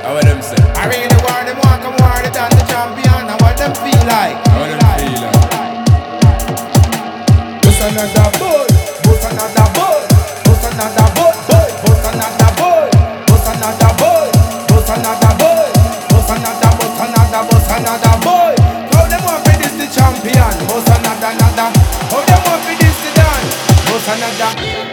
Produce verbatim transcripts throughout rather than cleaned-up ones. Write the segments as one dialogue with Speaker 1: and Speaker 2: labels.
Speaker 1: How what them say?
Speaker 2: I really want them want come war it on the champion. And what them feel like?
Speaker 1: How them feel like?
Speaker 2: Bust another boy, bust another boy, bust another boy, boy, bust another boy, bust another boy, bust another boy, bust another, bust another, bust another boy. How them want for this the champion? Bust another, another. How them want for this the dance? Bust another.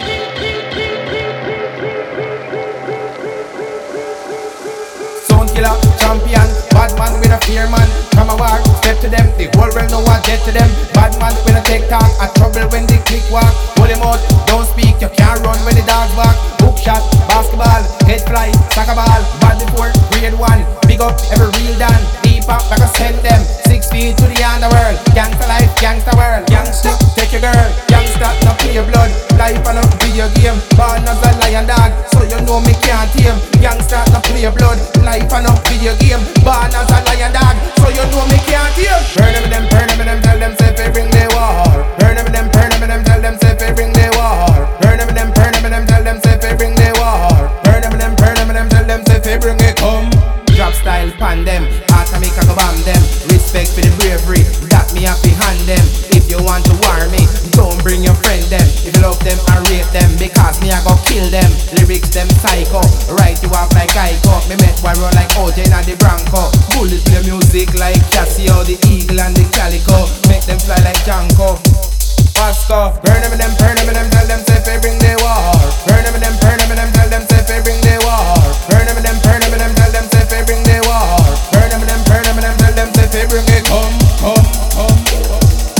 Speaker 2: Sound killer, champion, bad man with a fear man. Come a war, step to them, the whole world know what get to them. Bad man with a take talk, a trouble when they click walk. Pull him out, don't speak, you can't run when the dogs bark. Hook shot, basketball, head fly, soccer ball. Bad before, grade one, big up every real dan. Deep up like a send them, six feet to the underworld. Gangsta life, gangsta world, gangsta, take your girl. Gangsta, no play your blood, life on a video game. Born as a lion dog, so you know me can't tame. Gangsta, no play your blood, life on a video game. Born as a lion dog, so you know me can't tame. Burn them, them, burn them, them, tell them say they bring the war. Burn them, them, burn them, them, tell them say they bring the war. Burn them, them, burn them, them, tell them say they bring the war. Burn them, them, burn them, them, tell them say they bring it come. Drop style pan them, atomic I go bomb them. Respect for the bravery, that me happy hand them. If you want to war me, don't bring your friend them. If you love them I rate them, because me I go kill them. Lyrics them psycho, write you off like Ico. Me met one run like O J and the Bronco. Bullets play music like Casio, the Eagle and the Calico. Make them fly like Janko. Pasco, burn them and them, burn them and them, tell them say they bring the war. Burn them and them, burn them and them, tell them say they bring the war. Burn them and them, burn them and them, tell them say they bring the war. Burn them and them, burn them and them, tell them say they bring it come, come, come, come.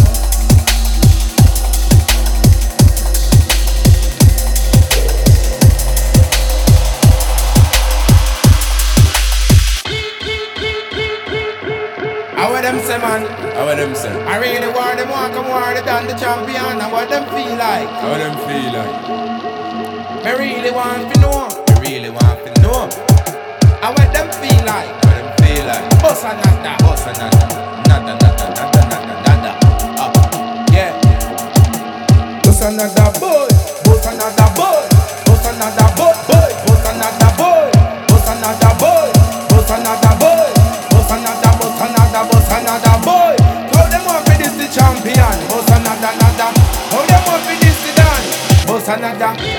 Speaker 2: How what them say, man?
Speaker 1: How what them say?
Speaker 2: I really want them want come war it on the champion. And what them feel like?
Speaker 1: How them feel like?
Speaker 2: Me really want to know. Me really want to know. And what them feel like?
Speaker 1: How them feel like?
Speaker 2: Bust another,
Speaker 1: Boss another, nada, nada, nada, nada, nada. Up,
Speaker 2: yeah. Bust another boy, bust another boy, bust another boy, boy, bust another boy, bust another boy, bust another boy, bust another, bust another, bust another boy. How them want for this the champion? Bust another, another. How them want for this the dance? Bust another.